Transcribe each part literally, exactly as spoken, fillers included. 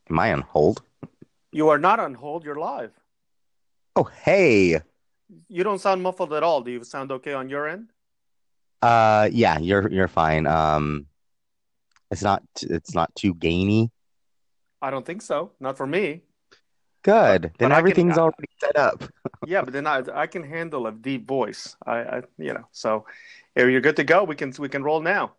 Am I on hold? You are not on hold, you're live. Oh, hey. You don't sound muffled at all. Do you sound okay on your end? Uh, yeah, you're you're fine. Um, it's not it's not too gainy. I don't think so. Not for me. But Good. but Then I can everything's uh, already set up. yeah, but then I I can handle a deep voice. I, I you know, so if you're good to go, we can we can roll now.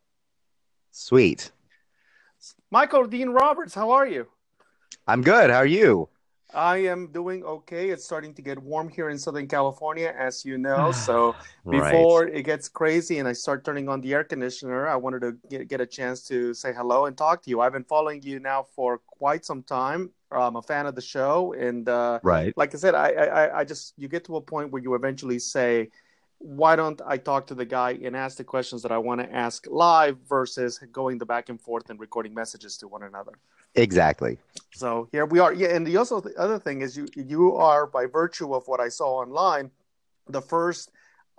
Sweet. Michael Dean Roberts, how are you? I'm good. How are you? I am doing okay. It's starting to get warm here in Southern California, as you know. So Right. before it gets crazy and I start turning on the air conditioner, I wanted to get, get a chance to say hello and talk to you. I've been following you now for quite some time. I'm a fan of the show, and uh, Right. like I said, I, I I just you get to a point where you eventually say, "Why don't I talk to the guy and ask the questions that I want to ask live versus going the back and forth and recording messages to one another." Exactly. So here we are. Yeah, and the also the other thing is you you are, by virtue of what I saw online, the first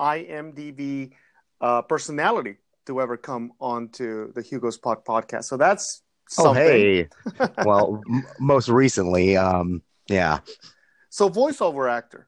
IMDb uh, personality to ever come onto the Hugo's Pod podcast. So that's Oh, something. hey. Well, m most recently, um, yeah. So voiceover actor.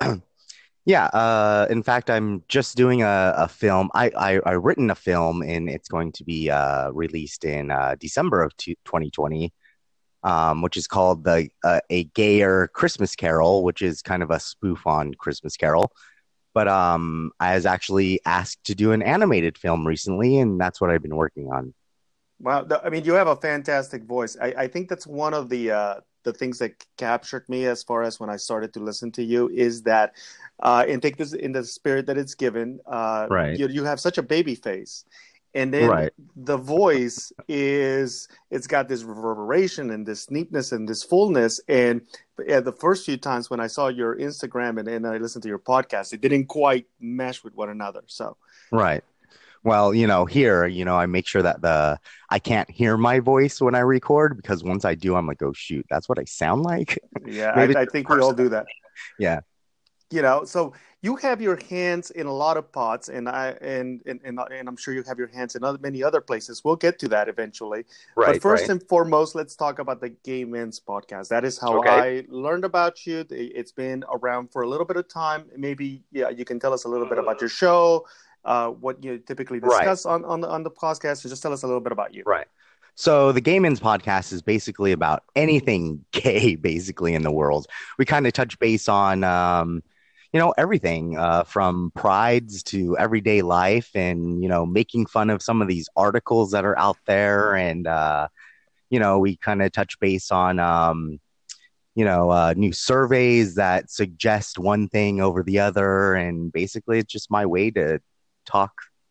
Yeah, uh, in fact, I'm just doing a, a film. I, I I written a film and it's going to be uh released in uh December of two twenty twenty. Um, which is called the uh, A Gayer Christmas Carol, which is kind of a spoof on Christmas Carol. But um, I was actually asked to do an animated film recently, and that's what I've been working on. Well, the, I mean, you have a fantastic voice. I, I think that's one of the uh, the things that captured me as far as when I started to listen to you is that, uh, and take this in the spirit that it's given. Uh, Right, you you have such a baby face, and then right, the voice is it's got this reverberation and this neatness and this fullness. And yeah, the first few times when I saw your Instagram and, and I listened to your podcast, it didn't quite mesh with one another. So right. Well, you know, here, you know, I make sure that the I can't hear my voice when I record because once I do, I'm like, oh shoot, that's what I sound like. yeah, Maybe I, it's I just think we all personal. do that. Yeah, You know, so you have your hands in a lot of pots, and I and and and, and I'm sure you have your hands in other, many other places. We'll get to that eventually, but right, first right. and foremost, let's talk about the Gay Men's Podcast. That is how Okay. I learned about you. It's been around for a little bit of time. Maybe yeah, you can tell us a little bit about your show, uh, what you typically Right, discuss on on the on the podcast. So just tell us a little bit about you. right. So the Gay Men's podcast is basically about anything gay, basically in the world. We kind of touch base on, um, you know, everything uh, from prides to everyday life, and you know, making fun of some of these articles that are out there, and uh, you know, we kind of touch base on, um, you know, uh, new surveys that suggest one thing over the other, and basically, it's just my way to talk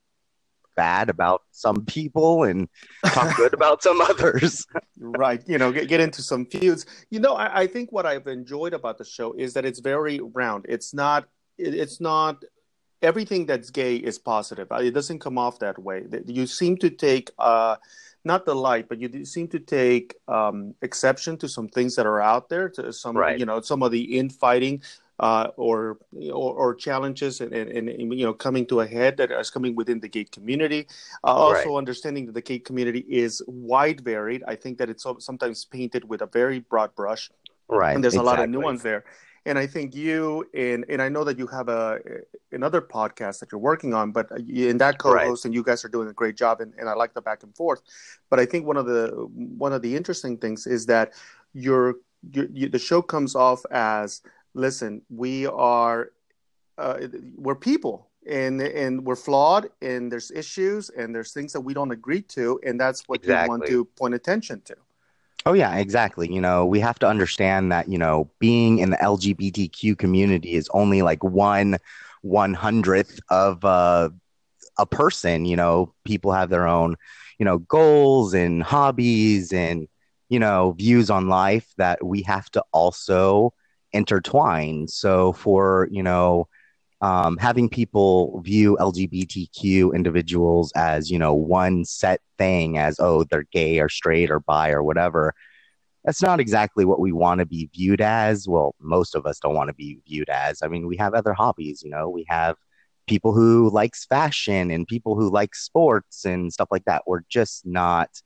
bad about some people and talk good about some others. Right, you know, get, get into some feuds. You know, I, I think what I've enjoyed about the show is that it's very round. It's not, it, it's not everything that's gay is positive. Uh, It doesn't come off that way. That You seem to take, uh, not the light, but you do seem to take um, exception to some things that are out there, to some, Right. you know, some of the infighting uh, or, or or challenges and, and, and you know coming to a head that is coming within the gay community. Uh, Right. also understanding that the gay community is wide varied. I think that it's so- sometimes painted with a very broad brush, Right. and there's a lot of Exactly. nuance there. And I think you and and I know that you have a another podcast that you're working on, but in that Right. co-host and you guys are doing a great job, and, and I like the back and forth. But I think one of the one of the interesting things is that your, your you, the show comes off as, listen, we are uh, we're people, and and we're flawed, and there's issues, and there's things that we don't agree to, and that's what you want Exactly. to point attention to. Oh yeah, exactly. You know, we have to understand that, you know, being in the L G B T Q community is only like one one hundredth of uh, a person. You know, people have their own, you know, goals and hobbies and, you know, views on life that we have to also intertwine. So for, you know, um, having people view L G B T Q individuals as, you know, one set thing, as, oh, they're gay or straight or bi or whatever, that's not exactly what we want to be viewed as. Well, most of us don't want to be viewed as. I mean, we have other hobbies, you know, we have people who likes fashion and people who like sports and stuff like that. We're just not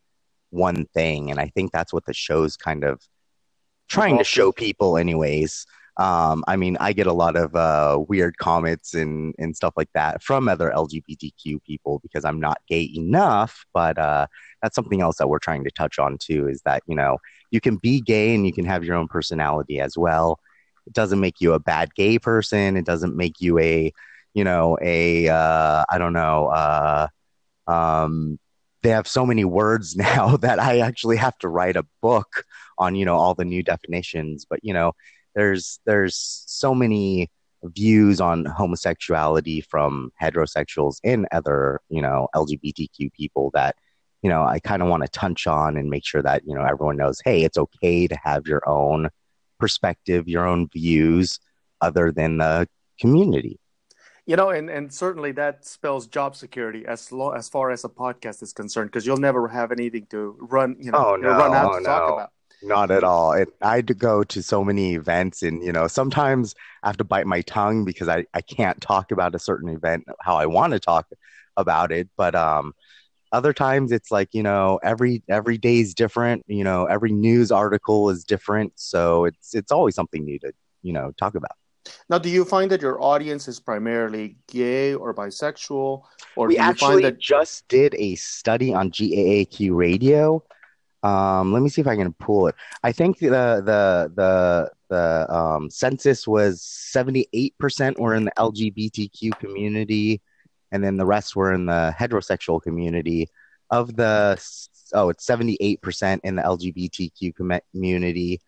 one thing. And I think that's what the show's kind of trying to Evolved show to. people anyways. Um, I mean, I get a lot of uh, weird comments and, and stuff like that from other L G B T Q people because I'm not gay enough. But uh, that's something else that we're trying to touch on too is that, you know, you can be gay and you can have your own personality as well. It doesn't make you a bad gay person. It doesn't make you a, you know, a, uh, I don't know, uh, um, they have so many words now that I actually have to write a book on, you know, all the new definitions. But, you know, there's there's so many views on homosexuality from heterosexuals and other, you know, L G B T Q people that, you know, I kind of want to touch on and make sure that, you know, everyone knows, hey, it's okay to have your own perspective, your own views other than the community. You know, and, and certainly that spells job security as lo- as far as a podcast is concerned, because you'll never have anything to run, you know, Oh you know, run no, out oh to talk no, about. not at all. It, I had to go to so many events, and you know, sometimes I have to bite my tongue because I, I can't talk about a certain event how I want to talk about it. But um, other times it's like, you know, every every day is different. You know, every news article is different, so it's it's always something new to, you know, talk about. Now, do you find that your audience is primarily gay or bisexual, or We do you find actually that? just did a study on G A A Q radio. Um, let me see if I can pull it. I think the the the the um, census was seventy-eight percent were in the L G B T Q community, and then the rest were in the heterosexual community. Of the oh, it's seventy-eight percent in the L G B T Q com- community.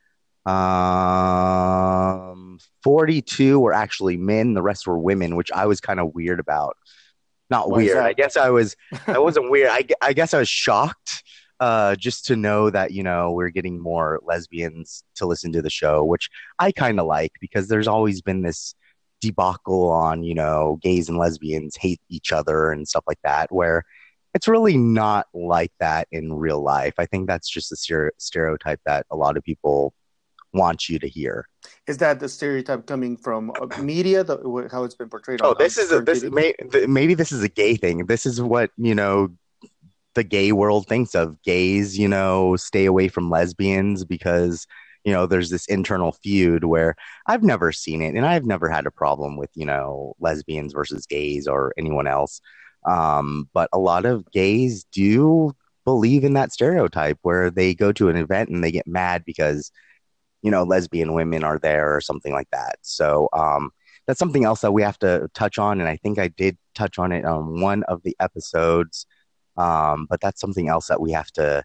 Um, forty-two were actually men. The rest were women, which I was kind of weird about. Not Why is weird. I that? guess I was. I wasn't weird. I, I guess I was shocked uh, just to know that, you know, we're getting more lesbians to listen to the show, which I kind of like because there's always been this debacle on, you know, gays and lesbians hate each other and stuff like that, where it's really not like that in real life. I think that's just a stere- stereotype that a lot of people want you to hear. Is that the stereotype coming from uh, media, the, how it's been portrayed Oh, on, on this is a, certain this T V? may th- maybe this is a gay thing. This is what, you know, the gay world thinks of. Gays, you know, stay away from lesbians because, you know, there's this internal feud where I've never seen it and I've never had a problem with, you know, lesbians versus gays or anyone else. Um, but a lot of gays do believe in that stereotype where they go to an event and they get mad because, you know, lesbian women are there or something like that. So, um, that's something else that we have to touch on. And I think I did touch on it on one of the episodes, um, but that's something else that we have to.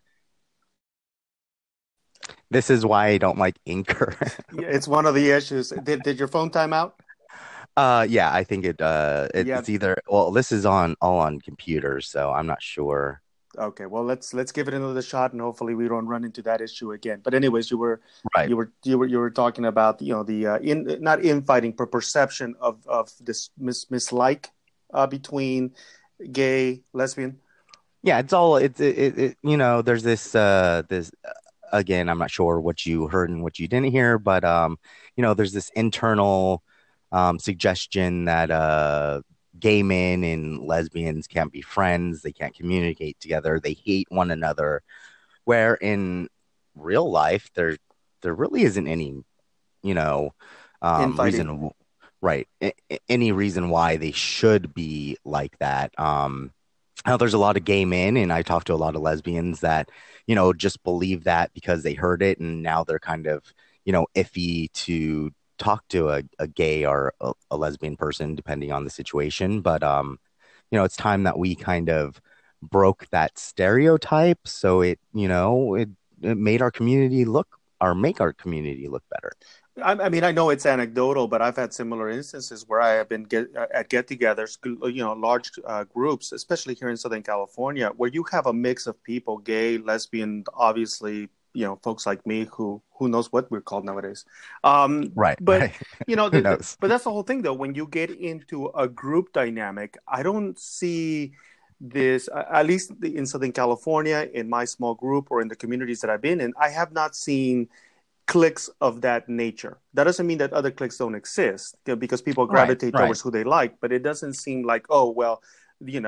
This is why I don't like Anchor. Yeah, it's one of the issues. Did did your phone time out? uh, yeah, I think it, uh, it. Yeah. It's either. Well, this is on all on computers, so I'm not sure. Okay. Well, let's let's give it another shot, and hopefully we don't run into that issue again. But anyways, you were Right. you were you were you were talking about, you know, the uh, in not infighting, but perception of of this mis mislike uh, between gay, lesbian. Yeah, it's all. It's it, it, it. You know, there's this. Uh, this uh, again. I'm not sure what you heard and what you didn't hear, but um, you know, there's this internal um suggestion that uh gay men and lesbians can't be friends, they can't communicate together, they hate one another, where in real life there there really isn't any, you know, um Infighting. reason, right, a- any reason why they should be like that. Um now there's a lot of gay men and I talk to a lot of lesbians that, you know, just believe that because they heard it and now they're kind of, you know, iffy to talk to a, a gay or a, a lesbian person depending on the situation. But um you know, it's time that we kind of broke that stereotype so it, you know, it, it made our community look or make our community look better. I, I mean, I know it's anecdotal, but I've had similar instances where I have been get, uh, at get-togethers, you know, large uh, groups, especially here in Southern California, where you have a mix of people, gay, lesbian, obviously, you know, folks like me who who knows what we're called nowadays. Um, Right, but right. you know, Who the, the, knows? but that's the whole thing, though. When you get into a group dynamic, I don't see this, uh, at least in Southern California, in my small group or in the communities that I've been in, I have not seen cliques of that nature. That doesn't mean that other cliques don't exist, you know, because people Right, gravitate right. towards who they like, but it doesn't seem like, oh, well, you know,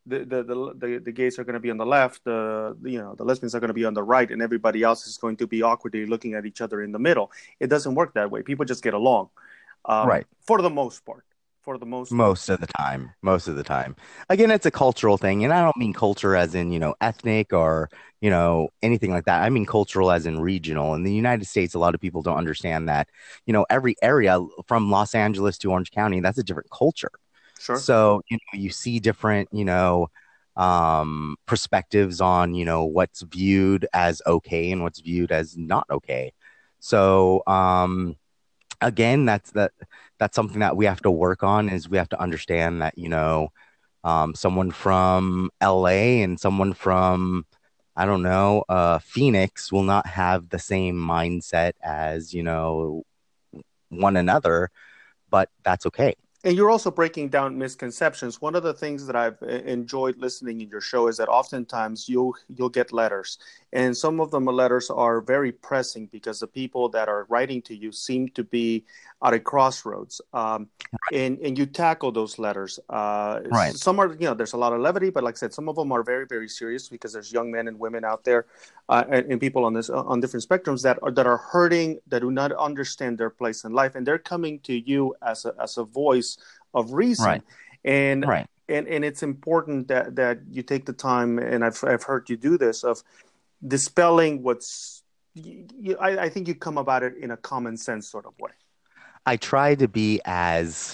the the the, the, the gays are going to be on the left, the, the you know the lesbians are going to be on the right, and everybody else is going to be awkwardly looking at each other in the middle. It doesn't work that way. People just get along, um, Right. for the most part. For the most part. Most of the time. Most of the time. Again, it's a cultural thing, and I don't mean culture as in, you know, ethnic or, you know, anything like that. I mean cultural as in regional. In the United States, a lot of people don't understand that, you know, every area from Los Angeles to Orange County, that's a different culture. Sure. So, you know, you see different, you know, um, perspectives on, you know, what's viewed as okay and what's viewed as not okay. So, um, again, that's that that's something that we have to work on is we have to understand that, you know, um, someone from L A and someone from, I don't know, uh, Phoenix will not have the same mindset as, you know, one another, but that's okay. And you're also breaking down misconceptions. One of the things that I've enjoyed listening in your show is that oftentimes you'll you'll get letters, and some of them letters are very pressing because the people that are writing to you seem to be at a crossroads, um, and and you tackle those letters. Uh, Right. some are, you know, there's a lot of levity, but like I said, some of them are very very serious because there's young men and women out there, uh, and, and people on this on different spectrums that are that are hurting, that do not understand their place in life, and they're coming to you as a as a voice of reason. Right. And Right. and and it's important that that you take the time, and I've I've heard you do this, of dispelling what's you, you, I, I think you come about it in a common sense sort of way. I try to be as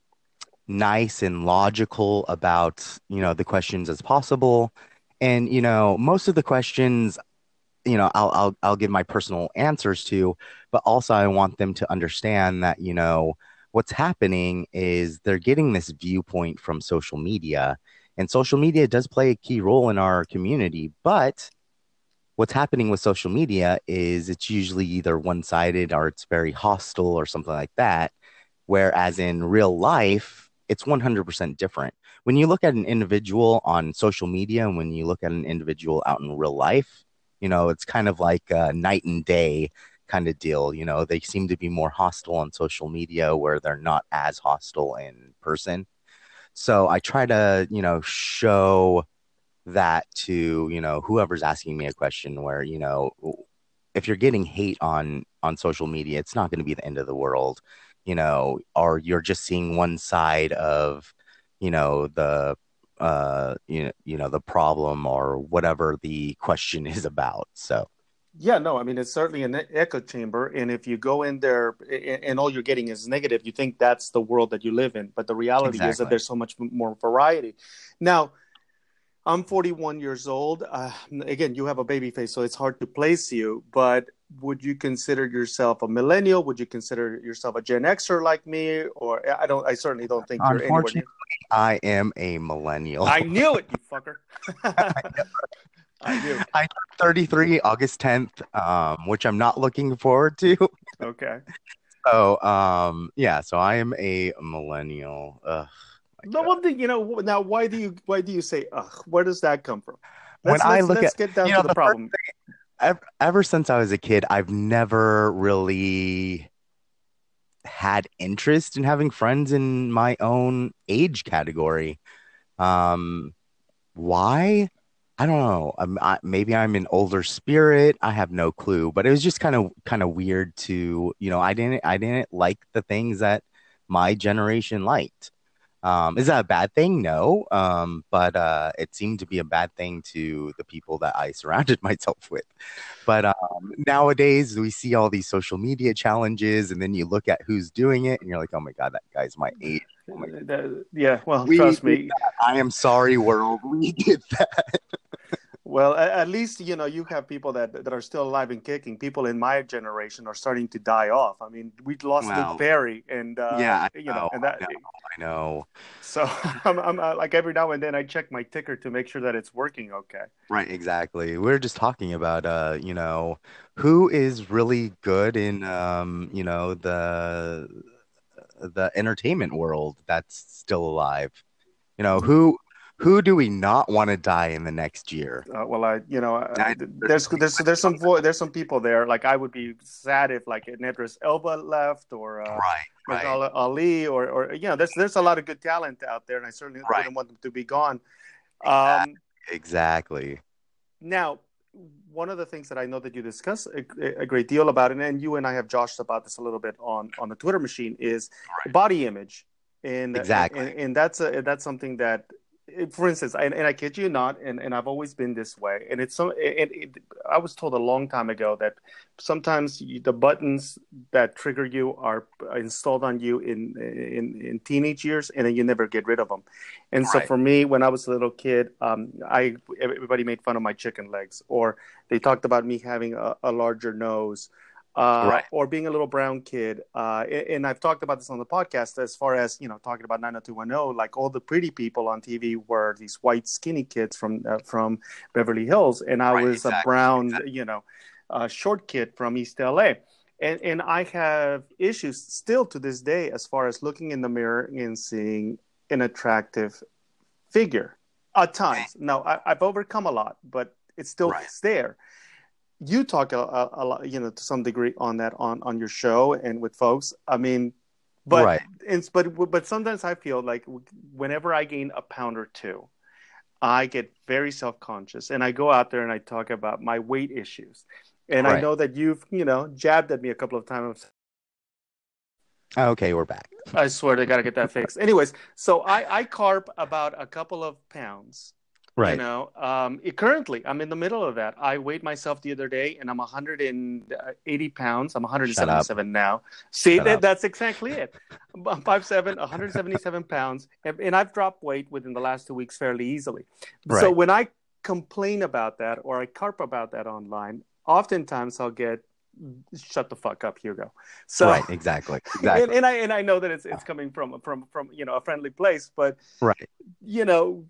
nice and logical about, you know, the questions as possible. And, you know, most of the questions, you know, I'll I'll I'll give my personal answers to, but also I want them to understand that, you know, what's happening is they're getting this viewpoint from social media, and social media does play a key role in our community, but what's happening with social media is it's usually either one-sided or it's very hostile or something like that. Whereas in real life, it's one hundred percent different. When you look at an individual on social media and when you look at an individual out in real life, you know, it's kind of like a night and day kind of deal. You know, they seem to be more hostile on social media where they're not as hostile in person. So I try to, you know, show that to, you know, whoever's asking me a question where, you know, if you're getting hate on on social media, it's not going to be the end of the world, you know, or you're just seeing one side of, you know, the uh you know, you know, the problem or whatever the question is about. So Yeah, no, I mean, it's certainly an e- echo chamber. And if you go in there a- and all you're getting is negative, you think that's the world that you live in. But the reality is that exactly. there's so much m- more variety. Now, I'm forty-one years old. Uh, again, you have a baby face, so it's hard to place you. But would you consider yourself a millennial? Would you consider yourself a Gen Xer like me? Or I don't. I certainly don't think you're anywhere Unfortunately, near. I am a millennial. I knew it, you fucker. I knew it. I turned thirty-three August tenth, um, which I'm not looking forward to. Okay. So, um, yeah, so I am a millennial. Ugh, my No, God. one thing, you know. Now, why do you why do you say ugh? Where does that come from? When Let's I let's look at, let's get down you to know, the the first problem. ever, ever since I was a kid, I've never really had interest in having friends in my own age category. Um, why? I don't know. I'm, I, maybe I'm an older spirit. I have no clue. But it was just kind of kind of weird to, you know, I didn't I didn't like the things that my generation liked. Um, is that a bad thing? No. Um, but uh, it seemed to be a bad thing to the people that I surrounded myself with. But um, nowadays we see all these social media challenges, and then you look at who's doing it, and you're like, oh my God, that guy's my age. Oh my God. That- yeah, well, We trust did me. that. I am sorry, world. We did that. Well, at, at least you know you have people that that are still alive and kicking. People in my generation are starting to die off. I mean, we lost Luke Well, Perry, and uh, yeah, I you know, know, and I that. know, I know. So I'm, I'm uh, like every now and then I check my ticker to make sure that it's working okay. Right, exactly. We're just talking about uh, you know, who is really good in um, you know, the the entertainment world that's still alive. You know, who who do we not want to die in the next year? Uh, well, I, you know, I uh, know there's there's so many there's there's questions on some vo- there's some people there. Like I would be sad if like Nedris Elba left or that. uh, Right, right, Mahershala Ali or or you know, there's there's a lot of good talent out there, and I certainly right. wouldn't want them to be gone. Um, Exactly. now, one of the things that I know that you discuss a, a great deal about, and, and you and I have joshed about this a little bit on on the Twitter machine, is body image, and Exactly. and, and that's a, that's something that, for instance, and, and I kid you not, and, and I've always been this way, and it's so. And it, I was told a long time ago that sometimes you, the buttons that trigger you are installed on you in in in teenage years, and then you never get rid of them. And so Right. for me, when I was a little kid, um, I everybody made fun of my chicken legs, or they talked about me having a, a larger nose, uh, Right. or being a little brown kid. Uh, and I've talked about this on the podcast as far as, you know, talking about nine oh two one oh, like all the pretty people on T V were these white skinny kids from uh, from Beverly Hills. And I Right. was a Exactly. brown, Exactly. you know, uh, short kid from East L A. And, and I have issues still to this day as far as looking in the mirror and seeing an attractive figure at Right. times. Now, I, I've overcome a lot, but it's still Right. there. You talk a, a, a lot, you know, to some degree on that on on your show and with folks. I mean, but Right. it's but but sometimes I feel like whenever I gain a pound or two, I get very self conscious, and I go out there and I talk about my weight issues. And I Right. know that you've, you know, jabbed at me a couple of times. Okay, we're back. I swear they got to get that fixed. Anyways, so I, I carb about a couple of pounds. You Right. know, um, it, currently I'm in the middle of that. I weighed myself the other day, and I'm one hundred eighty pounds. I'm Shut up. one seventy-seven now. See, Shut that, up. that's exactly it. I'm five seven, one hundred seventy-seven pounds, and, and I've dropped weight within the last two weeks fairly easily. So Right. when I complain about that or I carp about that online, oftentimes I'll get shut the fuck up, Hugo. So Right. Exactly. and, Exactly. and I and I know that it's it's coming from from from you know a friendly place, but Right. you know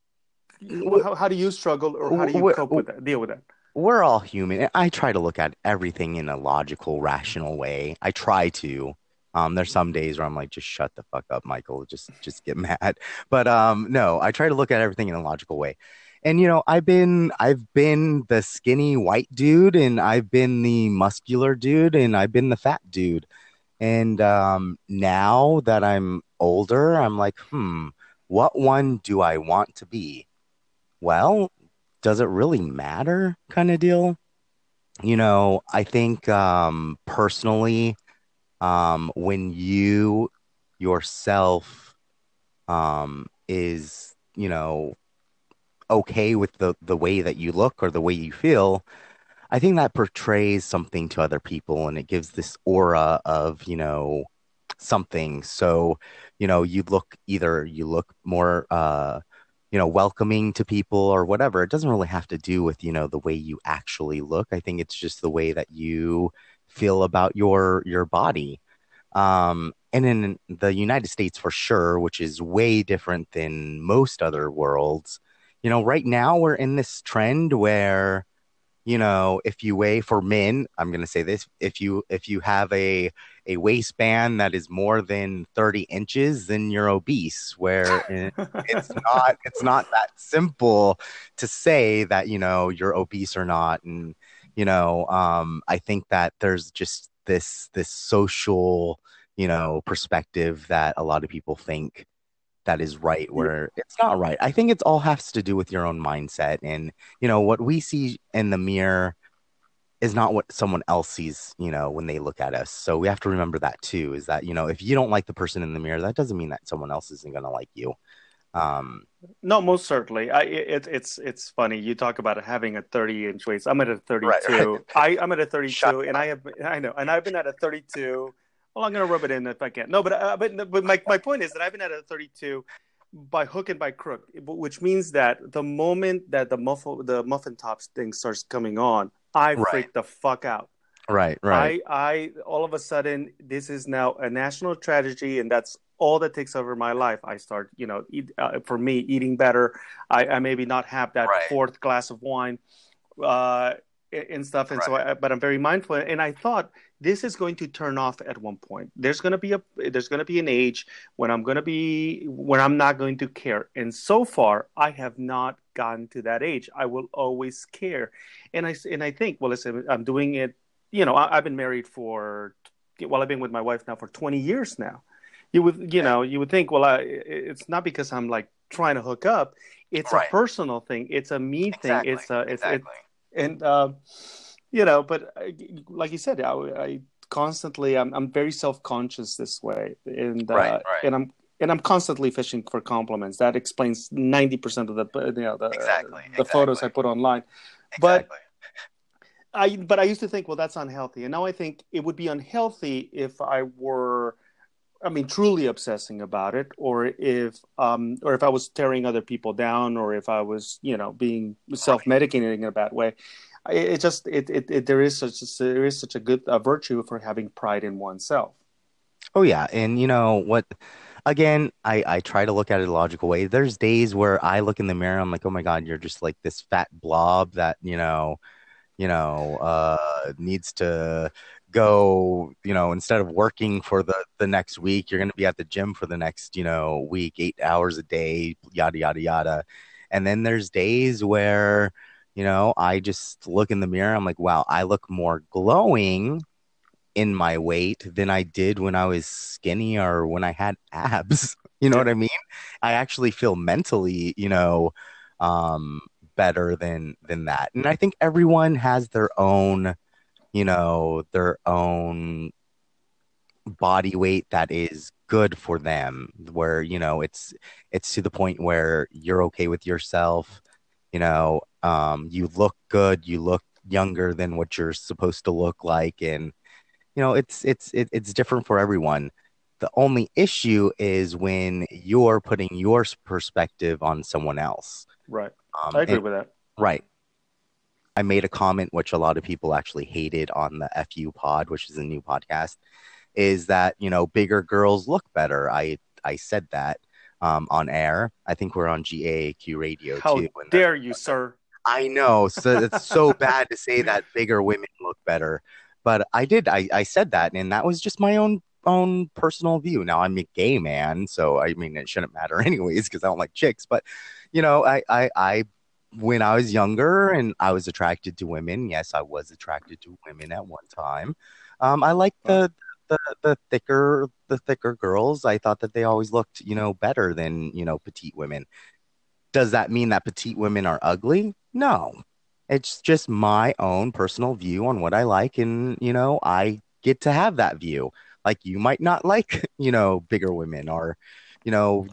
W- how, how do you struggle or how do you w- cope w- with that, deal with that? We're all human. I try to look at everything in a logical, rational way. I try to. Um, there's some days where I'm like, just shut the fuck up, Michael. Just just get mad. But um, no, I try to look at everything in a logical way. And you know, I've been I've been the skinny white dude, and I've been the muscular dude, and I've been the fat dude. And um, now that I'm older, I'm like, hmm, what one do I want to be? Well, does it really matter kind of deal? You know, I think um, personally, um, when you yourself um, is, you know, okay with the the way that you look or the way you feel, I think that portrays something to other people and it gives this aura of, you know, something. So, you know, you look either you look more uh, you know, welcoming to people or whatever. It doesn't really have to do with, you know, the way you actually look. I think it's just the way that you feel about your your body. Um, and in the United States for sure, which is way different than most other worlds, you know, right now we're in this trend where you know, if you weigh for men, I'm going to say this, if you if you have a a waistband that is more than thirty inches, then you're obese, where it, it's not it's not that simple to say that, you know, you're obese or not. And, you know, um, I think that there's just this this social, you know, perspective that a lot of people think that is right where it's not right. I think it's all has to do with your own mindset and you know what we see in the mirror is not what someone else sees, you know, when they look at us. So we have to remember that too is that you know if you don't like the person in the mirror that doesn't mean that someone else isn't going to like you. Um No, most certainly. I it, it's it's funny you talk about having a thirty inch waist. I'm at a right, right. thirty-two. I I'm at a Shut thirty-two, and up. I have I know, and I've been at a thirty-two. Well, I'm gonna rub it in if I can. No, but uh, but but my my point is that I've been at a thirty-two by hook and by crook, which means that the moment that the muffle the muffin tops thing starts coming on, I Right, freak the fuck out. right, right, I I all of a sudden this is now a national tragedy, and that's all that takes over my life. I start, you know, eat, uh, for me eating better. I, I maybe not have that right, fourth glass of wine, uh, and stuff. And so, right, I, but I'm very mindful. And I thought this is going to turn off at one point. There's going to be a there's going to be an age when I'm going to be when I'm not going to care. And so far, I have not gotten to that age. I will always care. And I and I think, well, listen, I'm doing it. You know, I, I've been married for well, I've been with my wife now for twenty years now. You would, you okay, know, you would think, well, I, it's not because I'm like trying to hook up. it's a Right. personal thing. It's a me thing. Exactly. It's a it's it Exactly. and um, you know. But uh, like you said, I, I constantly I'm I'm very self conscious this way, and Right. uh, Right. and I'm and I'm constantly fishing for compliments. That explains ninety percent of the you know the Exactly. the photos Exactly. I put online. But Exactly. I but I used to think, well, that's unhealthy, and now I think it would be unhealthy if I were, I mean, truly obsessing about it, or if um, or if I was tearing other people down, or if I was, you know, being self Right. medicating in a bad way. It, it just it, it, it there is such a, there is such a good a virtue for having pride in oneself. Oh yeah, and you know what? Again, I I try to look at it a logical way. There's days where I look in the mirror, I'm like, oh my God, you're just like this fat blob that you know, you know, uh, needs to go. You know, instead of working for the the next week, you're going to be at the gym for the next you know week, eight hours a day, yada yada yada. And then there's days where you know I just look in the mirror, I'm like, wow, I look more glowing in my weight than I did when I was skinny or when I had abs. You know Yeah, what I mean? I actually feel mentally, you know, um, better than than that. And I think everyone has their own, you know, their own body weight that is good for them, where, you know, it's it's to the point where you're okay with yourself, you know, um, you look good, you look younger than what you're supposed to look like, and you know it's it's it, it's different for everyone. The only issue is when you're putting your perspective on someone else. right. um I agree and with that. right, I made a comment which a lot of people actually hated on the fu pod, which is a new podcast, is that you know bigger girls look better. I i said that um on air. I think we're on GAQ radio too, How and that, dare you, sir? I know. So it's so bad to say that bigger women look better. But I did. I, I said that, and that was just my own own personal view. Now I'm a gay man, so I mean it shouldn't matter anyways because I don't like chicks. But you know, I, I I when I was younger and I was attracted to women, yes, I was attracted to women at one time. Um, I liked Right. the the the thicker the thicker girls. I thought that they always looked, you know, better than, you know, petite women. Does that mean that petite women are ugly? No. It's just my own personal view on what I like. And, you know, I get to have that view. Like you might not like, you know, bigger women or, you know,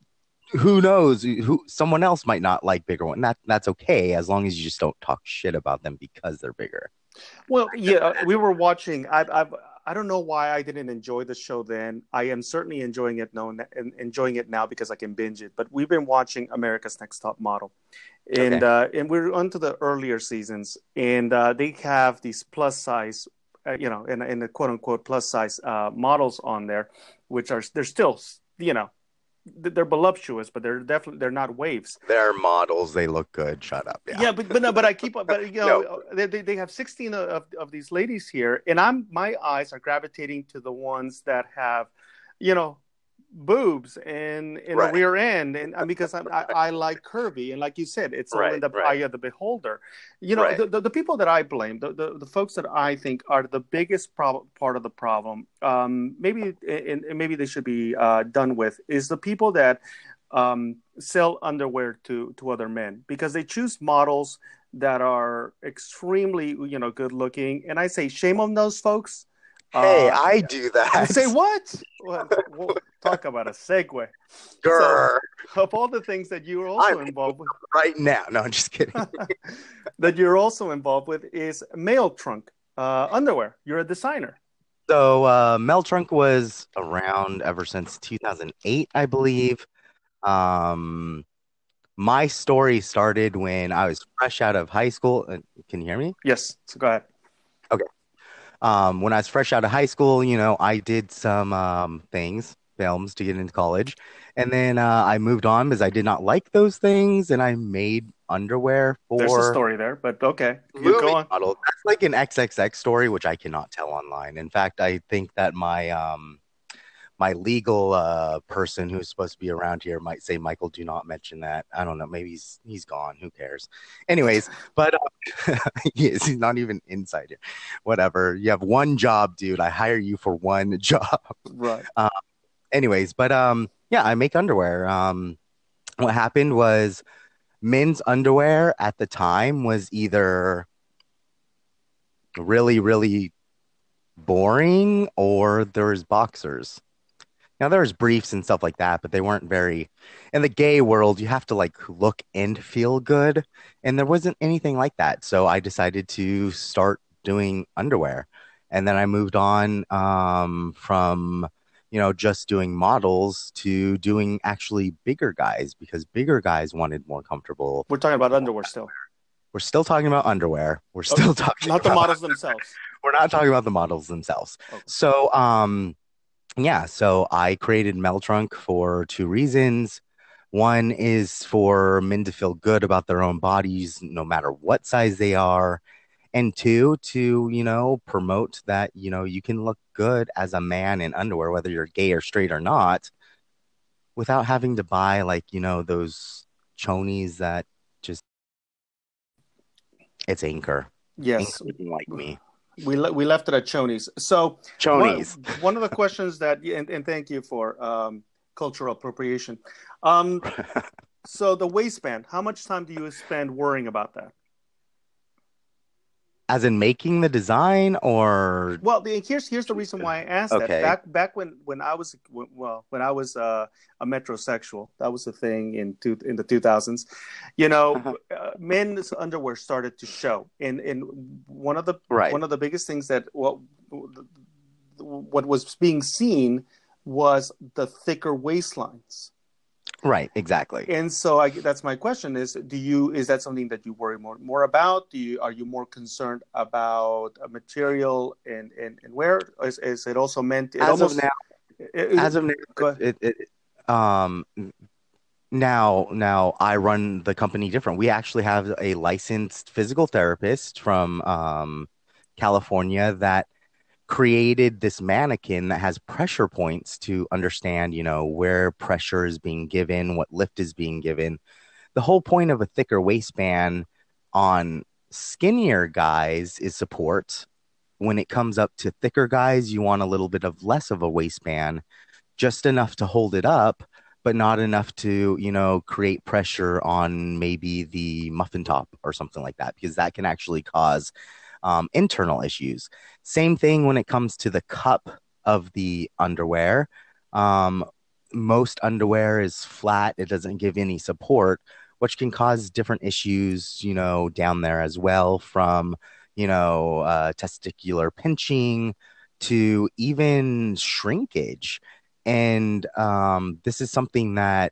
who knows who someone else might not like bigger one. That that's okay as long as you just don't talk shit about them because they're bigger. Well, yeah, uh, we were watching. I've, I've, I don't know why I didn't enjoy the show then. I am certainly enjoying it now, and enjoying it now because I can binge it. But we've been watching America's Next Top Model, and Okay. uh, and we're on to the earlier seasons, and uh, they have these plus size, uh, you know, in in the quote unquote plus size uh, models on there, which are they're still, you know, they're voluptuous, but they're definitely they're not waves. They're models. They look good. Shut up. Yeah. Yeah, but but no, but I keep but you No. know they they have sixteen of of these ladies here, and I'm my eyes are gravitating to the ones that have, you know, boobs and in the Right. rear end, and, and because I'm, I I like curvy, and like you said, it's all in Right. the eye Right. of the beholder. You know, Right. the the, the people that I blame, the, the the folks that I think are the biggest problem part of the problem, um, maybe and, and maybe they should be uh, done with, is the people that um, sell underwear to to other men because they choose models that are extremely you know good looking, and I say shame on those folks. Hey, Uh, I do you say that. what? Well, well, talk about a segue. So, Grr. of all the things that you're I'm also involved with, right now. No, I'm just kidding. that you're also involved with is male trunk uh, underwear. You're a designer. So, uh, Mel Trunk was around ever since two thousand eight, I believe. Um, my story started when I was fresh out of high school. Uh, Can you hear me? Yes. So go ahead. Okay. Um, when I was fresh out of high school, you know, I did some um, things, films to get into college. And then uh, I moved on because I did not like those things. And I made underwear There's a for story there, but okay, you go movie on. models. That's like an X X X story, which I cannot tell online. In fact, I think that my um, my legal uh, person who's supposed to be around here might say, Michael, do not mention that. I don't know. Maybe he's he's gone. Who cares? Anyways, but uh, he is, he's not even inside here. Whatever. You have one job, dude. I hire you for one job. Right. Um, anyways, but um, yeah, I make underwear. Um, what happened was. men's underwear at the time was either really, really boring or there's boxers. Now there's briefs and stuff like that, but they weren't very in the gay world, you have to like look and feel good. And there wasn't anything like that. So I decided to start doing underwear. And then I moved on um, from, you know, just doing models to doing actually bigger guys because bigger guys wanted more comfortable. We're talking about underwear still. We're still talking about underwear. We're Oh, still talking not the about models themselves. we're not talking about the models themselves. Okay. So, um, yeah, so I created Meltrunk for two reasons. One is for men to feel good about their own bodies, no matter what size they are. And two, to, you know, promote that, you know, you can look good as a man in underwear, whether you're gay or straight or not, without having to buy like, you know, those chonies that just, it's Anchor. Yes, Anchor didn't like me. we le- we left it at chonies. So one Chonies. one of the questions that and, and thank you for um, cultural appropriation. Um, so the waistband, how much time do you spend worrying about that? As in making the design or Well, the, here's here's the reason why I asked that. okay. Back back when when I was well when I was uh, a metrosexual, that was the thing in two, in the two thousands. You know, uh, men's underwear started to show, and and one of the Right. one of the biggest things that what what was being seen was the thicker waistlines. Right, exactly. And so I, that's my question: is do you is that something that you worry more more about? Do you are you more concerned about a material and and, and where is, is it also meant? It As of almost now, it, as of now, go ahead. it, it, um, now, now I run the company different. We actually have a licensed physical therapist from um, California that created this mannequin that has pressure points to understand, you know, where pressure is being given, what lift is being given. The whole point of a thicker waistband on skinnier guys is support. When it comes up to thicker guys, you want a little bit of less of a waistband, just enough to hold it up, but not enough to, you know, create pressure on maybe the muffin top or something like that, because that can actually cause um, internal issues. Same thing when it comes to the cup of the underwear. Um, Most underwear is flat, it doesn't give any support, which can cause different issues, you know, down there as well, from, you know, uh, testicular pinching to even shrinkage. And um, this is something that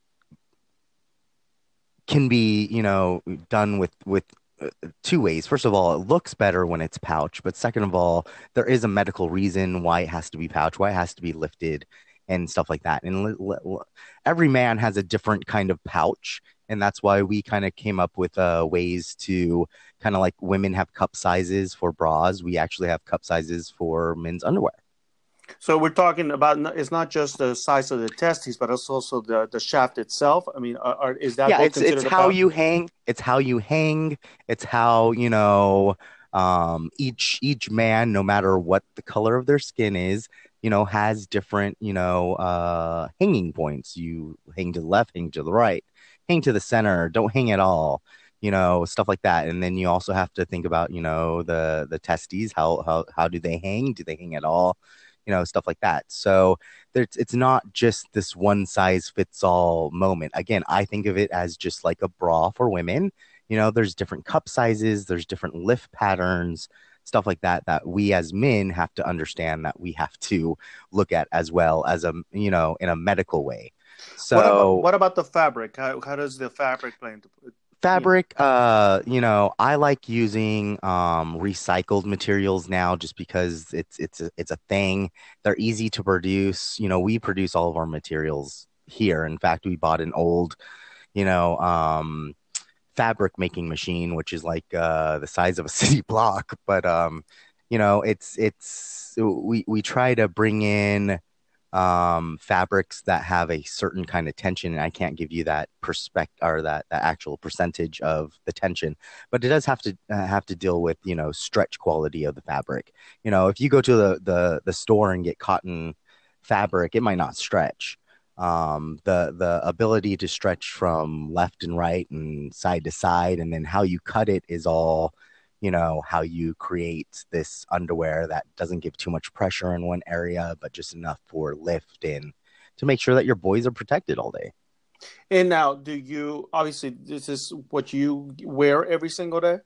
can be, you know, done with with uh, two ways. First of all, it looks better when it's pouch, but second of all, there is a medical reason why it has to be pouch, why it has to be lifted and stuff like that. And li- li- every man has a different kind of pouch, and that's why we kind of came up with uh, ways to kind of like women have cup sizes for bras. We actually have cup sizes for men's underwear. So we're talking about it's not just the size of the testes, but it's also the the shaft itself. I mean, are, are, is that Yeah, both it's it's considered how about? you hang. It's how you hang. It's how, you know, um, each each man, no matter what the color of their skin is, you know, has different, you know, uh, hanging points. You hang to the left, hang to the right, hang to the center, don't hang at all, you know, stuff like that. And then you also have to think about, you know, the the testes. How how how do they hang? Do they hang at all? You know, stuff like that. So there's, it's not just this one size fits all moment. Again, I think of it as just like a bra for women. You know, there's different cup sizes, there's different lift patterns, stuff like that, that we as men have to understand that we have to look at as well as a, you know, in a medical way. What about So what about the fabric? How how does the fabric play into? You know, fabric, uh, you know, I like using um recycled materials now just because it's it's a, it's a thing. They're easy to produce. You know, we produce all of our materials here. In fact, we bought an old, you know, um fabric making machine, which is like uh the size of a city block. But um, you know, it's it's we we try to bring in um fabrics that have a certain kind of tension, and I can't give you that perspective or that that actual percentage of the tension, but it does have to uh, have to deal with, you know, stretch quality of the fabric. You know, if you go to the the the store and get cotton fabric, it might not stretch. um, the the ability to stretch from left and right and side to side, and then how you cut it is all, you know, how you create this underwear that doesn't give too much pressure in one area, but just enough for lift and to make sure that your boys are protected all day. And now, do you obviously this is what you wear every single day?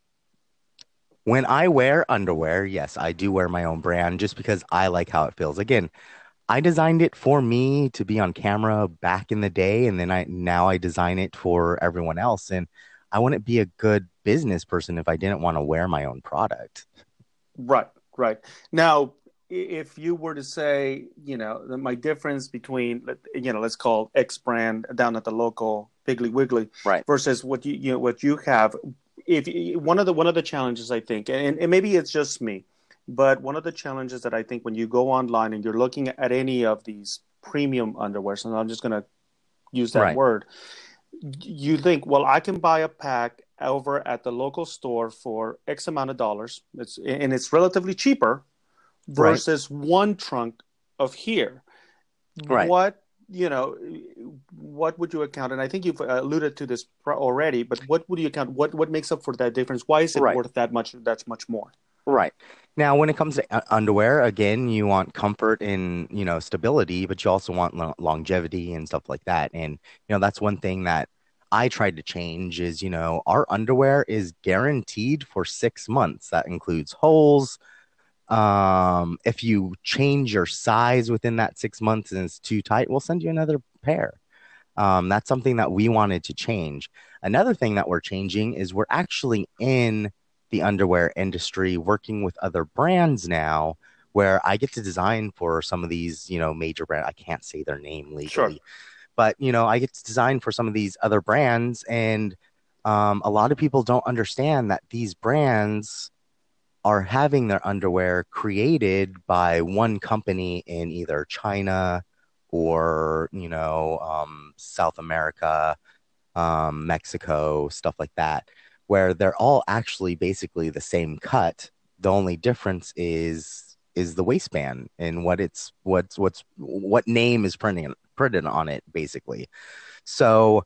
When I wear underwear, yes, I do wear my own brand just because I like how it feels. Again, I designed it for me to be on camera back in the day, and then I now I design it for everyone else. And I wouldn't be a good business person if I didn't want to wear my own product. Right, right. Now, if you were to say, you know, my difference between, you know, let's call X brand down at the local Piggly Wiggly Right. versus what you, you know, what you have, if one of the one of the challenges I think, and, and maybe it's just me, but one of the challenges that I think when you go online and you're looking at any of these premium underwear, and I'm just going to use that Right. word, you think, well, I can buy a pack over at the local store for X amount of dollars. It's and it's relatively cheaper Right. versus one trunk of here. Right. What you know, what would you account? And I think you've alluded to this already. But what would you account? What what makes up for that difference? Why is it Right. worth that much? That's much more. Right. Now, when it comes to uh, underwear, again, you want comfort and, you know, stability, but you also want lo longevity and stuff like that. And, you know, that's one thing that I tried to change is, you know, our underwear is guaranteed for six months. That includes holes. Um, if you change your size within that six months and it's too tight, we'll send you another pair. Um, that's something that we wanted to change. Another thing that we're changing is we're actually in the underwear industry working with other brands now where I get to design for some of these, you know, major brands. I can't say their name Sure. legally, but, you know, I get to design for some of these other brands. And um, a lot of people don't understand that these brands are having their underwear created by one company in either China or, you know, um, South America, um, Mexico, stuff like that, where they're all actually basically the same cut. The only difference is is the waistband and what it's what's what's what name is printing printed on it, basically. So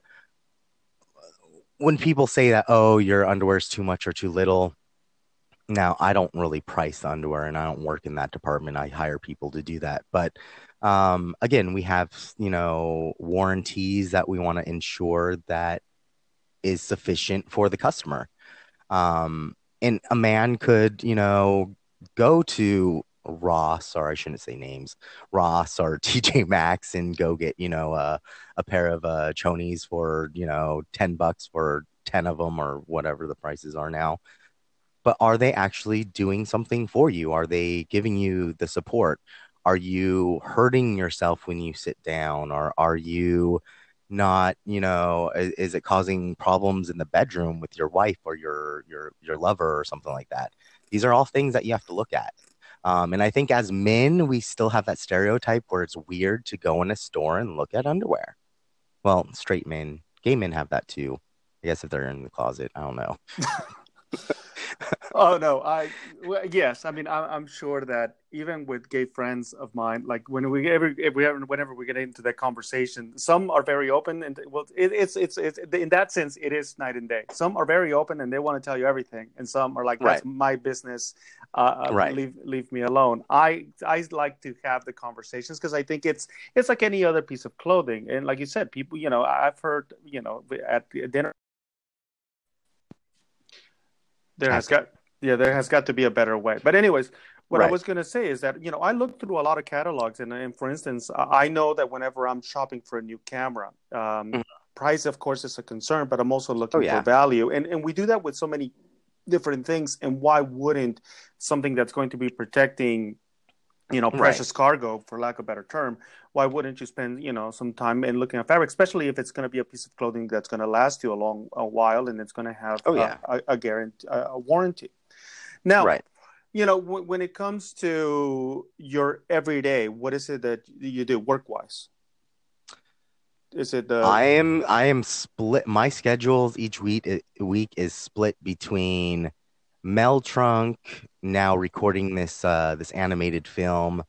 when people say that, oh, your underwear is too much or too little, now, I don't really price the underwear and I don't work in that department. I hire people to do that. But um, again, we have, you know, warranties that we want to ensure that is sufficient for the customer. Um, and a man could, you know, go to Ross, or I shouldn't say names, Ross or T J Maxx and go get, you know, uh, a pair of uh, chonies for, you know, ten bucks for ten of them or whatever the prices are now, but are they actually doing something for you? Are they giving you the support? Are you hurting yourself when you sit down? Or are you not, you know, is, is it causing problems in the bedroom with your wife or your your your lover or something like that? These are all things that you have to look at. Um, and I think as men, we still have that stereotype where it's weird to go in a store and look at underwear. Well, straight men, gay men have that too. I guess if they're in the closet, I don't know. Oh no, I well, yes, I mean I, I'm sure that even with gay friends of mine, like when we ever if we ever whenever we get into that conversation, some are very open and well, it, it's it's it's in that sense it is night and day. Some are very open and they want to tell you everything, and some are like Right, that's my business, uh, uh, right, leave leave me alone. I I like to have the conversations because I think it's it's like any other piece of clothing, and like you said, people, you know, I've heard, you know, at dinner there has exactly. got yeah, there has got to be a better way. But anyways, what I Right. was going to say is that, you know, I look through a lot of catalogs and, and for instance, I know that whenever I'm shopping for a new camera, um, Mhm. price of course is a concern, but I'm also Oh looking for yeah. value. And and we do that with so many different things. And why wouldn't something that's going to be protecting, you know, Right. precious cargo, for lack of a better term, why wouldn't you spend, you know, some time in looking at fabric, especially if it's going to be a piece of clothing that's going to last you a long a while and it's going to have Oh a, yeah. a, a guarantee, a warranty. Now, Right. you know, w- when it comes to your everyday, what is it that you do work wise? Is it the I am I am split. My schedules each week i- week is split between Mel Trunk, now recording this uh this animated film.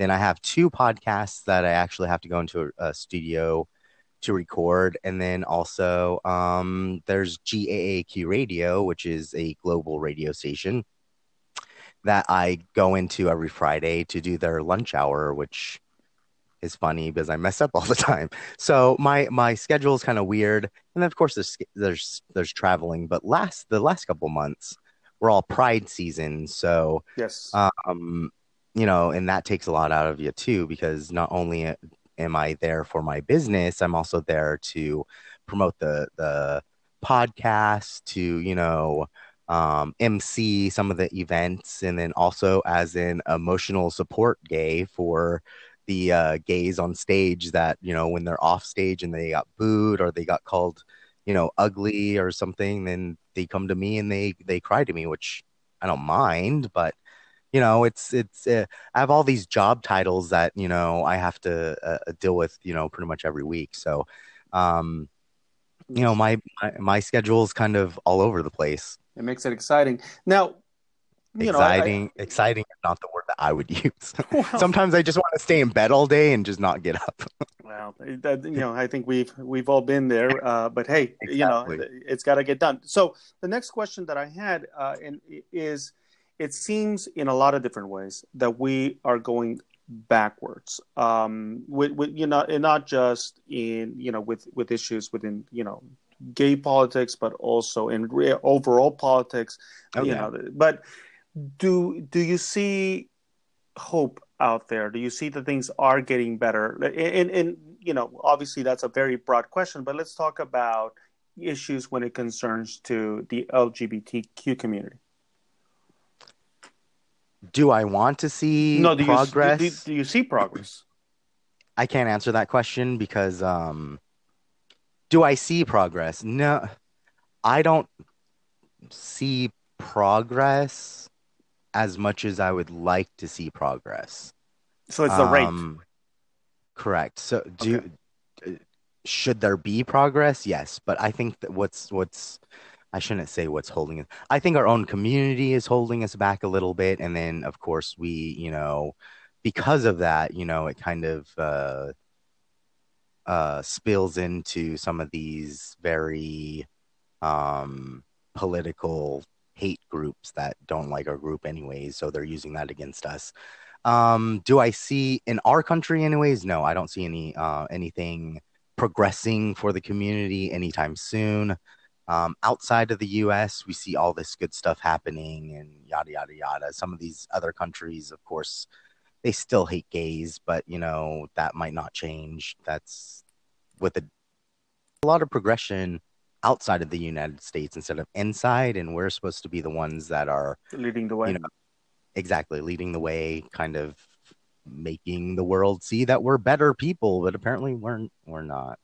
Then I have two podcasts that I actually have to go into a, a studio to record. And then also um, there's G A A Q Radio, which is a global radio station that I go into every Friday to do their lunch hour, which is funny because I mess up all the time. So my my schedule is kind of weird. And then of course there's there's there's traveling, but last the last couple months we're all Pride season, so Yes. um you know, and that takes a lot out of you too, because not only am I there for my business, I'm also there to promote the the podcast, to, you know, um, M C some of the events, and then also as an emotional support gay for the uh, gays on stage that, you know, when they're off stage and they got booed or they got called, you know, ugly or something, then they come to me and they they cry to me, which I don't mind, but you know, it's it's uh, I have all these job titles that, you know, I have to uh, deal with, you know, pretty much every week. So, um, you know, Yes. my, my my schedule is kind of all over the place. It makes it exciting. Now, you know, I, I Exciting, exciting is not the word that I would use. well, Sometimes I just want to stay in bed all day and just not get up. well, that, you know, I think we've we've all been there. Uh, but hey, you know, Exactly. it's got to get done. So the next question that I had uh, in, is, it seems in a lot of different ways that we are going backwards. Um, with, with you know, and not just in, you know, with with issues within, you know, gay politics, but also in re- overall politics. Oh You yeah. know, but do do you see hope out there? Do you see that things are getting better? And, and you know, obviously that's a very broad question, but let's talk about issues when it concerns to the L G B T Q community. Do I want to see No, do you do, do, progress? do you see progress? I can't answer that question because um, do I see progress? No, I don't see progress as much as I would like to see progress. So it's the rate. Um, correct. So Okay. do should there be progress? Yes, but I think that what's what's I shouldn't say what's holding it. I think our own community is holding us back a little bit, and then of course we, you know, because of that, you know, it kind of uh uh spills into some of these very um political hate groups that don't like our group anyways, so they're using that against us. Um, do I see in our country anyways? No, I don't see any uh anything progressing for the community anytime soon. Um, outside of the U S, we see all this good stuff happening and yada yada yada. Some of these other countries, of course, they still hate gays, but you know, that might not change. That's with a, a lot of progression outside of the United States instead of inside, and we're supposed to be the ones that are, Leading the you way. know, exactly leading the way, kind of making the world see that we're better people, but apparently we're we're not.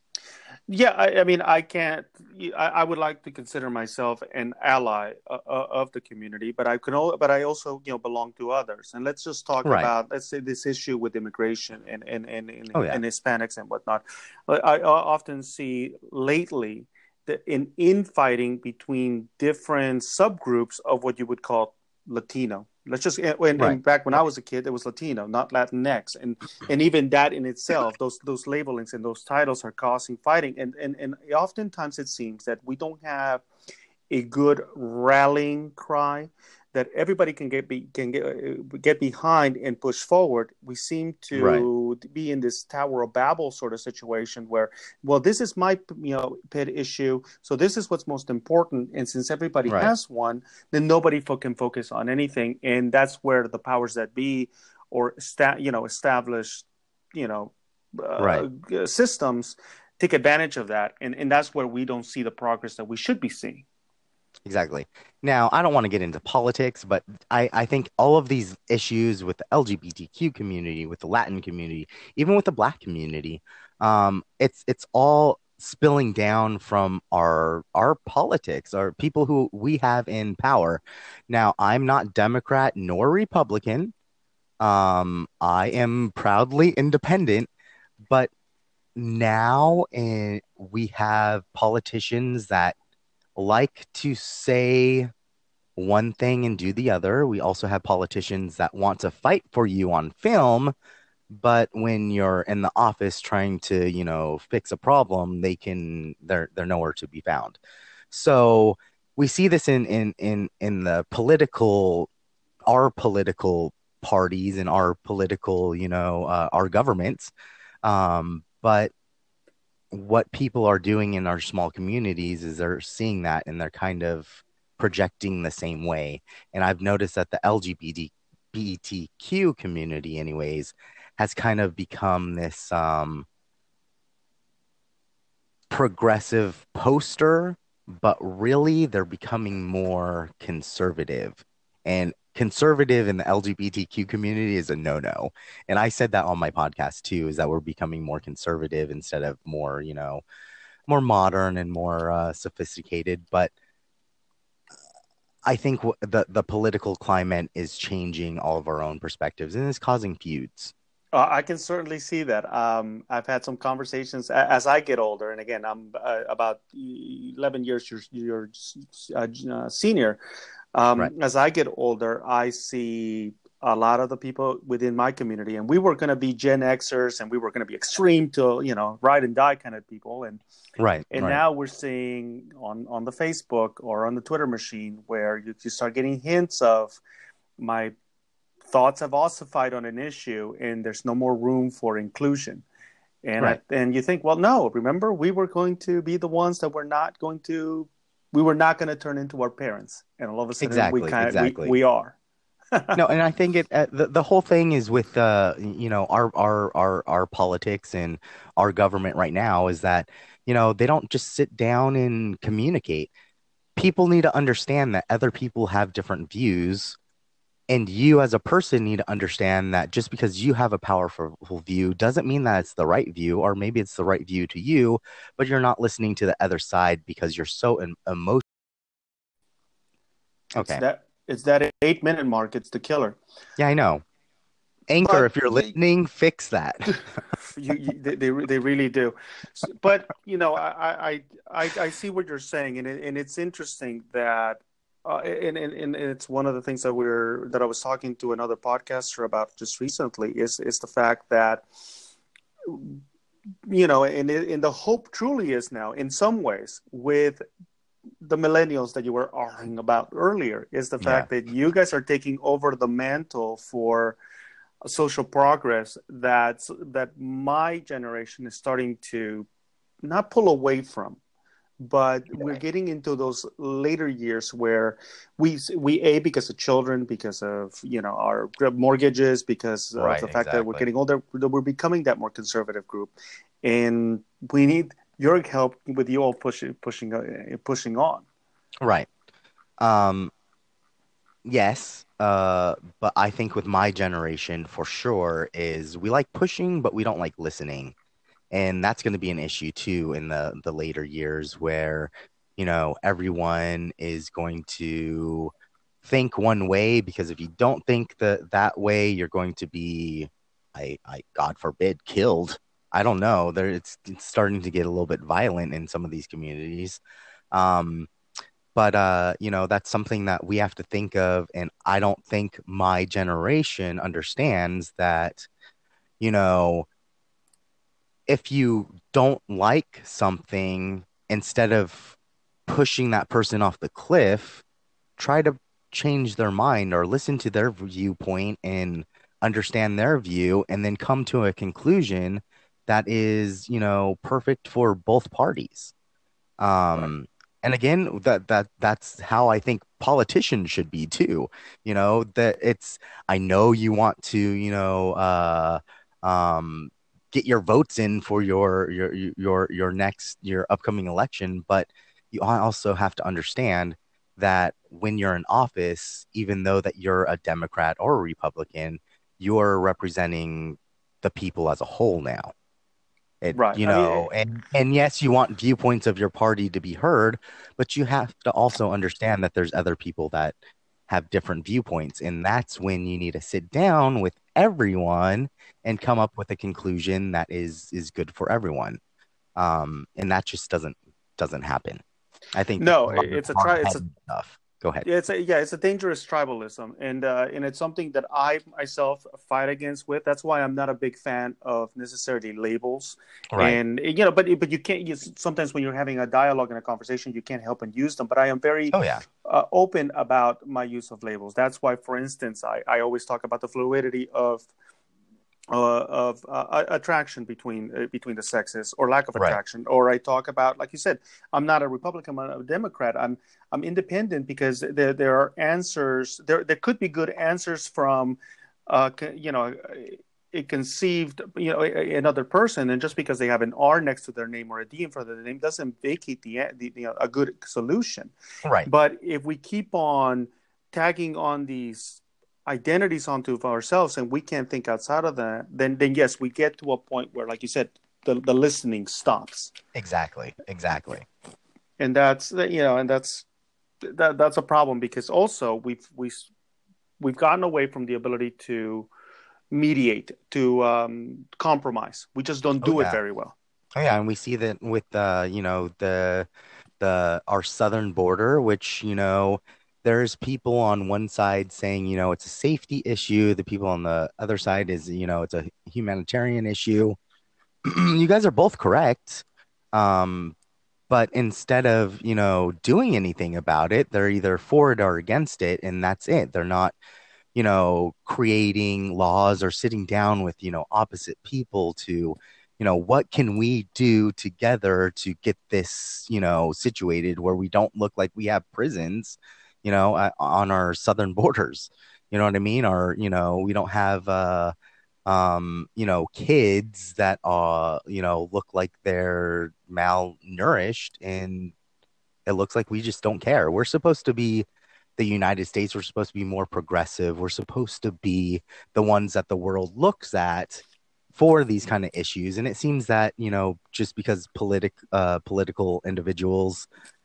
Yeah, I, I mean, I can't. I, I would like to consider myself an ally uh, uh, of the community, but I can. al- But I also, you know, belong to others. And let's just talk Right. about, let's say, this issue with immigration and and and, and, Oh yeah. and Hispanics and whatnot. I, I often see lately that in infighting between different subgroups of what you would call Latino. Let's just, and, Right. and back when I Right. was a kid, it was Latino, not Latinx, and and even that in itself, those those labelings and those titles are causing fighting, and and and oftentimes it seems that we don't have a good rallying cry that everybody can get be, can get uh, get behind and push forward. We seem Right. to be in this Tower of Babel sort of situation where, well, this is my, you know, pet issue, so this is what's most important, and since everybody Right. has one, then nobody fo- can focus on anything, and that's where the powers that be, or sta- you know, established, you know, uh, Right. systems take advantage of that, and and that's where we don't see the progress that we should be seeing. Exactly. Now, I don't want to get into politics, but I, I think all of these issues with the L G B T Q community, with the Latin community, even with the Black community, um, it's it's all spilling down from our our politics, our people who we have in power. Now, I'm not Democrat nor Republican. Um, I am proudly independent, but now eh, we have politicians that like to say one thing and do the other. We also have politicians that want to fight for you on film, but when you're in the office trying to, you know, fix a problem, they can they're they're nowhere to be found. So we see this in in in in the political our political parties and our political, you know, uh, our governments. Um, but what people are doing in our small communities is they're seeing that and they're kind of projecting the same way. And I've noticed that the L G B T Q community, anyways, has kind of become this um, progressive poster, but really they're becoming more conservative. And conservative in the L G B T Q community is a no-no. And I said that on my podcast too, is that we're becoming more conservative instead of more, you know, more modern and more uh, sophisticated. But I think w- the the political climate is changing all of our own perspectives and is causing feuds. Uh, I can certainly see that. Um, I've had some conversations a- as I get older, and again, I'm uh, about eleven years your, your uh, uh, senior. Right. Um, as I get older, I see a lot of the people within my community, and we were going to be Gen Xers, and we were going to be extreme to, you know, ride and die kind of people, and Right. and Right. now we're seeing on on the Facebook or on the Twitter machine where you, you start getting hints of my thoughts have ossified on an issue and there's no more room for inclusion. And I Right. and you think, well, no, remember we were going to be the ones that were not going to we were not going to turn into our parents. And all of a sudden we Exactly. kind of we Exactly. we are. No, and I think it uh, the, the whole thing is with uh you know our our our our politics and our government right now is that you know they don't just sit down and communicate. People need to understand that other people have different views, and you as a person need to understand that just because you have a powerful view doesn't mean that it's the right view, or maybe it's the right view to you, but you're not listening to the other side because you're so em- emotional. It's Okay. that it's that eight minute mark. It's the killer. Yeah, I know. Anchor, But if you're you, listening, fix that. you, you they, they they really do. But you know, I I I, I see what you're saying, and it, and it's interesting that. Uh, and, and, and it's one of the things that we're that I was talking to another podcaster about just recently is is the fact that you know and, and the hope truly is now in some ways with the millennials that you were arguing about earlier is the Yeah. fact that you guys are taking over the mantle for social progress that's that my generation is starting to not pull away from, but we're getting into those later years where we we a because of children, because of you know our mortgages, because of Right, the fact that we're exactly. getting older, that we're becoming that more conservative group, and we need your help with you all pushing pushing uh, pushing on. Right. Um, yes, uh, but I think with my generation for sure is we like pushing, but we don't like listening. And that's going to be an issue too in the the later years where, you know, everyone is going to think one way because if you don't think the that way, you're going to be, I, I God forbid, killed. I don't know. There, it's, it's starting to get a little bit violent in some of these communities. Um, but uh, you know, that's something that we have to think of, and I don't think my generation understands that, you know, if you don't like something, instead of pushing that person off the cliff, try to change their mind or listen to their viewpoint and understand their view and then come to a conclusion that is, you know, perfect for both parties. Right. Um, and again, that that that's how I think politicians should be too. You know, that it's I know you want to, you know, uh, um, get your votes in for your your your your next your upcoming election, but you also have to understand that when you're in office, even though that you're a Democrat or a Republican, you're representing the people as a whole now. It, Right. you I mean, know, and and yes, you want viewpoints of your party to be heard, but you have to also understand that there's other people that have different viewpoints, and that's when you need to sit down with everyone and come up with a conclusion that is is good for everyone. Um, and that just doesn't doesn't happen. I think no, a lot of it's a try. It's a hard-headed stuff. Go ahead. It's a, yeah, it's a dangerous tribalism, and uh, and it's something that I myself fight against. With that's why I'm not a big fan of necessarily labels, Right. and you know, but but you can't. You, sometimes when you're having a dialogue and a conversation, you can't help and use them. But I am very Oh yeah. uh, open about my use of labels. That's why, for instance, I I always talk about the fluidity of uh, of uh, attraction between uh, between the sexes or lack of Right. attraction, or I talk about, like you said, I'm not a Republican, I'm a Democrat. I'm I'm independent because there there are answers. There there could be good answers from, uh, you know, a conceived, you know, another person, and just because they have an R next to their name or a D in front of their name doesn't vacate the, the you know, a good solution. Right. But if we keep on tagging on these identities onto ourselves and we can't think outside of that, then then yes, we get to a point where, like you said, the, the listening stops. Exactly. Exactly. And that's, you know, and that's that that's a problem, because also we've we we've gotten away from the ability to mediate, to um, compromise. We just don't Oh do it yeah. very well. Oh yeah, and we see that with uh, you know, the the our southern border, which, you know, there's people on one side saying, you know, it's a safety issue. The people on the other side is, you know, it's a humanitarian issue. You guys are both correct. Um, but instead of, you know, doing anything about it, they're either for it or against it, and that's it. They're not, you know, creating laws or sitting down with, you know, opposite people to, you know, what can we do together to get this, you know, situated where we don't look like we have prisons, you know, uh, on our southern borders. You know what I mean? Or, you know, we don't have, uh, um, you know, kids that, uh, you know, look like they're malnourished, and it looks like we just don't care. We're supposed to be the United States. We're supposed to be more progressive. We're supposed to be the ones that the world looks at for these kind of issues. And it seems that, you know, just because politic uh, political individuals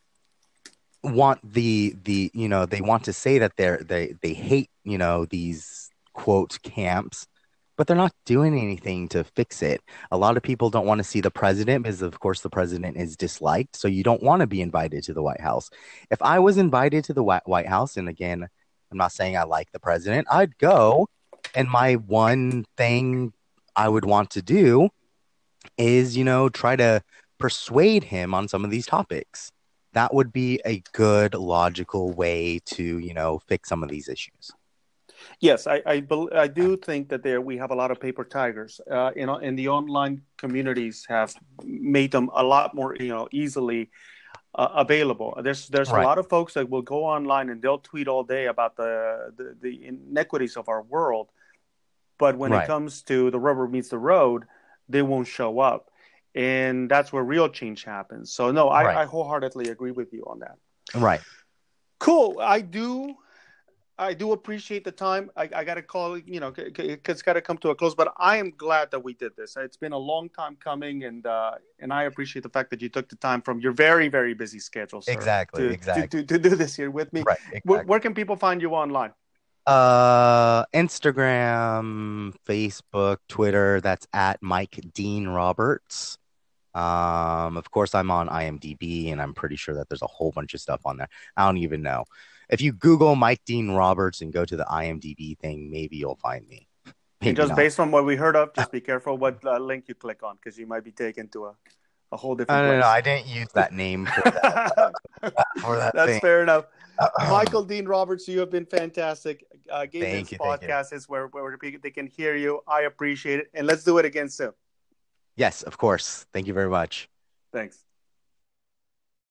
want the the you know, they want to say that they're they they hate, you know, these quote camps, but they're not doing anything to fix it. A lot of people don't want to see the president because, of course, the president is disliked. So you don't want to be invited to the White House. If I was invited to the White House, and again, I'm not saying I like the president, I'd go. And my one thing I would want to do is, you know, try to persuade him on some of these topics. That would be a good, logical way to, you know, fix some of these issues. Yes, I I, I do think that there we have a lot of paper tigers. Uh, you know, and the online communities have made them a lot more, you know, easily uh, available. There's there's a Right. lot of folks that will go online and they'll tweet all day about the the, the inequities of our world, but when it Right. comes to the rubber meets the road, they won't show up, and that's where real change happens. So no, I, Right. I wholeheartedly agree with you on that. Right. Cool. I do I do appreciate the time. I, I got to call, you know, it's got to come to a close. But I am glad that we did this. It's been a long time coming, and uh, and I appreciate the fact that you took the time from your very, very busy schedule, sir, Exactly. to, Exactly. to, to, to do this here with me. Right. Exactly. Where, where can people find you online? Uh, Instagram, Facebook, Twitter. That's at Mike Dean Roberts. Um, of course, I'm on IMDb, and I'm pretty sure that there's a whole bunch of stuff on there. I don't even know. If you Google Mike Dean Roberts and go to the IMDb thing, maybe you'll find me. Maybe and just not. Based on what we heard of, just be careful what uh, link you click on, because you might be taken to a, a whole different I don't place. know. I didn't use that name for that. for that That's thing. fair enough. Michael Dean Roberts, you have been fantastic. Uh, Gay Thank Men's you, thank you. podcast is where, where they can hear you. I appreciate it. And let's do it again soon. Yes, of course. Thank you very much. Thanks.